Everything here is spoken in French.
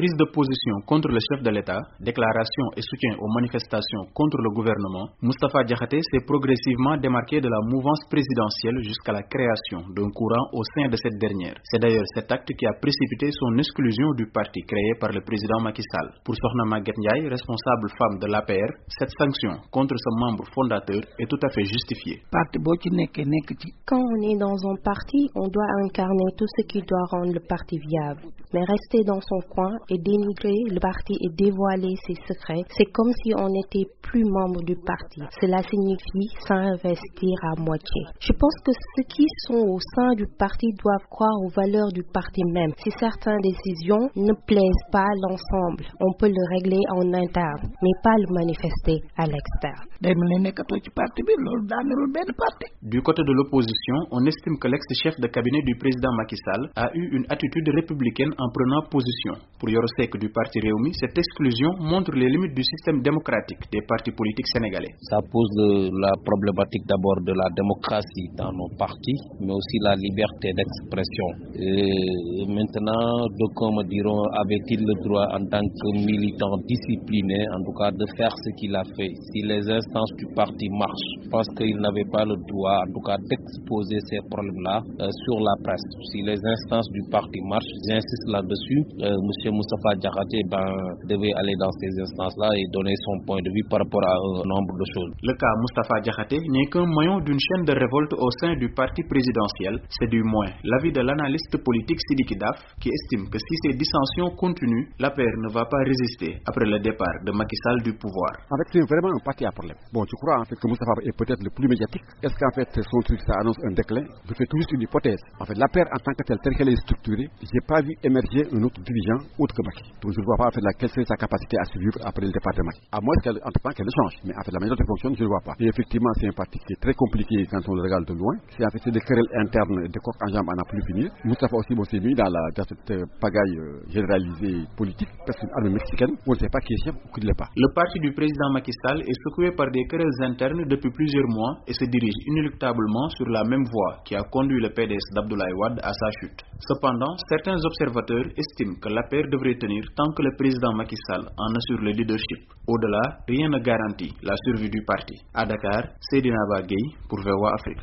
Prise de position contre le chef de l'État, déclaration et soutien aux manifestations contre le gouvernement, Moustapha Diakhaté s'est progressivement démarqué de la mouvance présidentielle jusqu'à la création d'un courant au sein de cette dernière. C'est d'ailleurs cet acte qui a précipité son exclusion du parti créé par le président Macky Sall. Pour Sokhna Maguette Ndiaye, responsable femme de l'APR, cette sanction contre ce membre fondateur est tout à fait justifiée. Quand on est dans un parti, on doit incarner tout ce qui doit rendre le parti viable. Mais rester dans son coin et dénigrer le parti et dévoiler ses secrets, c'est comme si on n'était plus membre du parti. Cela signifie s'investir à moitié. Je pense que ceux qui sont au sein du parti doivent croire aux valeurs du parti même. Si certaines décisions ne plaisent pas à l'ensemble, on peut le régler en interne, mais pas le manifester à l'externe. Du côté de l'opposition, on estime que l'ex-chef de cabinet du président Macky Sall a eu une attitude républicaine en prenant position. Pour Yoro Seck du parti Rewmi, cette exclusion montre les limites du système démocratique des partis politiques sénégalais. Ça pose la problématique d'abord de la démocratie dans nos partis, mais aussi la liberté d'expression. Et maintenant, d'aucuns me diront, avait-il le droit en tant que militant discipliné, en tout cas de faire ce qu'il a fait? Si les instances du parti marchent, je pense qu'il n'avait pas le droit, en tout cas, d'exposer ces problèmes-là sur la presse. Si les instances du parti marchent, j'insiste là-dessus, M. Moustapha Diakhaté devait aller dans ces instances-là et donner son point de vue par rapport à un nombre de choses. Le cas Moustapha Diakhaté n'est qu'un maillon d'une chaîne de révolte au sein du parti présidentiel. C'est du moins l'avis de l'analyste politique Sidiki Daf qui estime que si ces dissensions continuent, l'APR ne va pas résister après le départ de Macky Sall du pouvoir. En fait, c'est vraiment un parti à problème. Bon, je crois en fait que Moustapha est peut-être le plus médiatique. Est-ce qu'en fait son truc ça annonce un déclin? Je fais tout juste une hypothèse. En fait, l'APR en tant que telle qu'elle est structurée, j'ai pas vu émerger un autre dirigeant autre que Macky. Donc je ne vois pas en fait quelle serait sa capacité à survivre après le départ de Macky. À moins qu'elle ne change. Mais en fait, la manière dont elle fonctionne, je ne le vois pas. Et effectivement, c'est un parti qui est très compliqué quand on le regarde de loin. C'est en fait des querelles internes, des coques en jambes à n'en plus finir. Moustapha aussi s'est mis dans cette pagaille généralisée politique, parce qu'une armée mexicaine, on ne sait pas qui est chef ou qui ne l'est pas. Le parti du président Macky Sall est secoué par des querelles internes depuis plusieurs mois et se dirige inéluctablement sur la même voie qui a conduit le PDS d'Abdoulaye Wade à sa chute. Cependant, certains observateurs estiment que l'APR devrait tenir tant que le président Macky Sall en assure le leadership. Au-delà, rien ne garantit la survie du parti. À Dakar, Seydina Ba Gueye pour VOA Afrique.